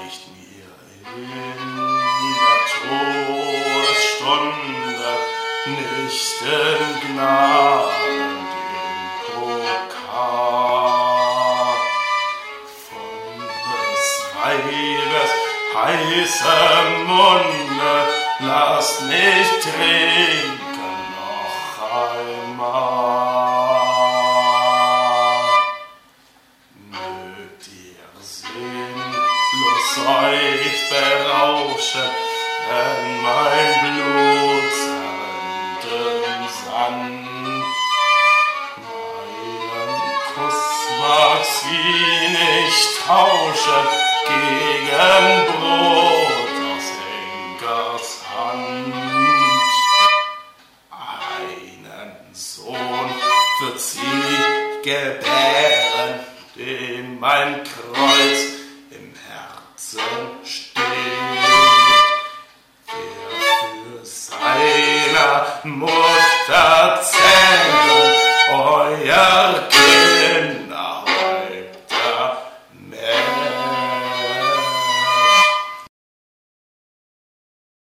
nicht mir in der Todesstunde nicht in Gnaden den Pokal von des Weibes heißem Munde lass nicht trinken noch einmal. Mögt ihr sinnlos euch berauschen, denn mein Blut zerrinnt im Sand. Meinen Kuss mag sie nicht tauschen gegen Brot aus Henkers Hand. Einen Sohn wird sie gebären, dem mein Kreuz im Herzen steht, der für seiner Mutter Zähne